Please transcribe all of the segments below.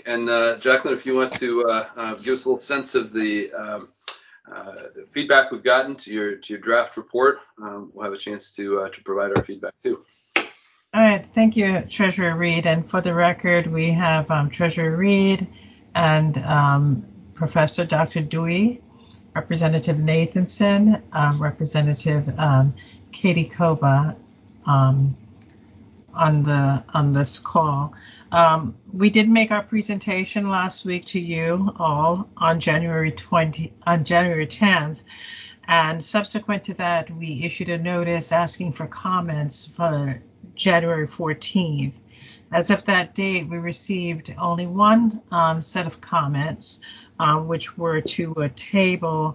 And Jacqueline, if you want to give us a little sense of the feedback we've gotten to your draft report, we'll have a chance to provide our feedback too. All right, thank you, Treasurer Reed. And for the record, we have Treasurer Reed and Professor Dr. Dewey, Representative Nathanson, Representative Katie Koba on this call. We did make our presentation last week to you all on January 10th, and subsequent to that, we issued a notice asking for comments for January 14th. As of that date, we received only one set of comments, which were to a table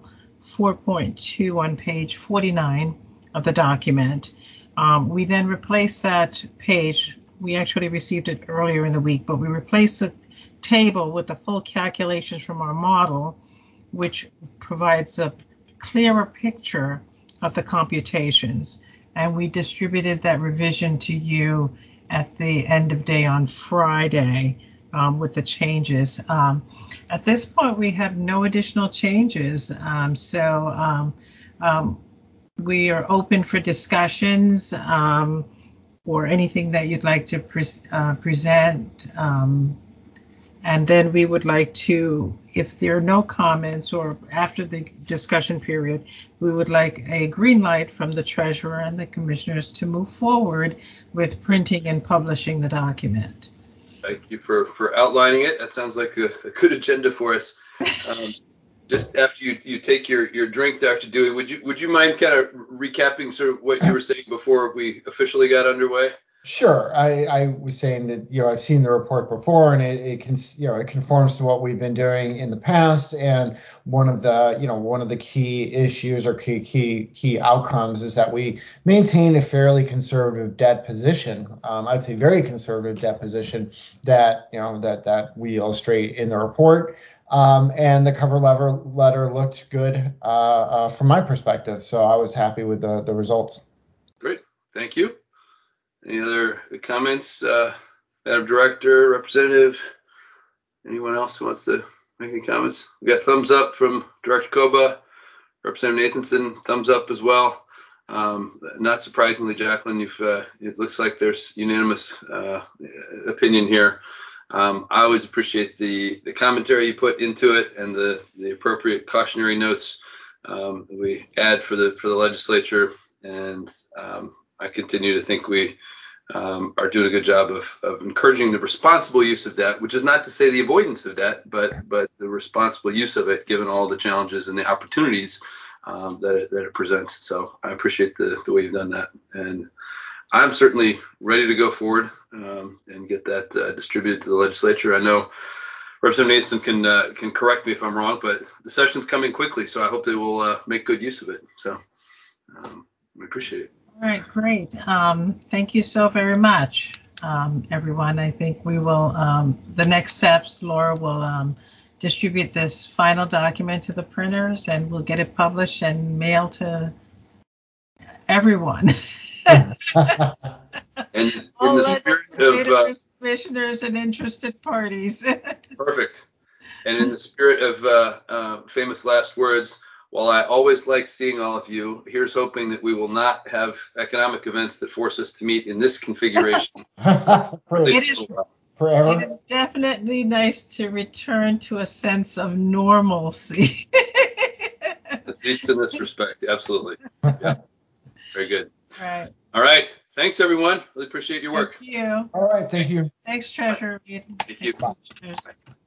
4.2 on page 49 of the document. We then replaced that page. We actually received it earlier in the week, but we replaced the table with the full calculations from our model, which provides a clearer picture of the computations. And we distributed that revision to you at the end of day on Friday with the changes. At this point, we have no additional changes. So we are open for discussions or anything that you'd like to present. And then we would like to, if there are no comments or after the discussion period, we would like a green light from the treasurer and the commissioners to move forward with printing and publishing the document. Thank you for outlining it. That sounds like a good agenda for us. Just after you take your drink, Dr. Dewey, would you mind kind of recapping sort of what you were saying before we officially got underway? Sure. I was saying that, I've seen the report before, and it conforms to what we've been doing in the past. And one of the key issues or key outcomes is that we maintain a fairly conservative debt position. I'd say very conservative debt position that we illustrate in the report. And the cover letter looked good from my perspective. So I was happy with the results. Great. Thank you. Any other comments, Madam Director, Representative? Anyone else who wants to make any comments? We got thumbs up from Director Koba, Representative Nathanson, thumbs up as well. Not surprisingly, Jacqueline, it looks like there's unanimous opinion here. I always appreciate the commentary you put into it and the appropriate cautionary notes we add for the legislature, and I continue to think we are doing a good job of encouraging the responsible use of debt, which is not to say the avoidance of debt, but the responsible use of it, given all the challenges and the opportunities that it presents. So I appreciate the way you've done that, and I'm certainly ready to go forward and get that distributed to the legislature. I know Representative Nathanson can correct me if I'm wrong, but the session's coming quickly, so I hope they will make good use of it. So we appreciate it. All right, great. Thank you so very much, everyone. I think we will, the next steps, Laura will distribute this final document to the printers, and we'll get it published and mailed to everyone. And in the spirit of commissioners and interested parties. Perfect. And in the spirit of famous last words, while I always like seeing all of you, here's hoping that we will not have economic events that force us to meet in this configuration. It is definitely nice to return to a sense of normalcy. At least in this respect, absolutely. Yeah. Very good. Right. All right. Thanks, everyone. Really appreciate your work. Thank you. All right. Thank you. Thanks, Treasurer. Thank you. Bye.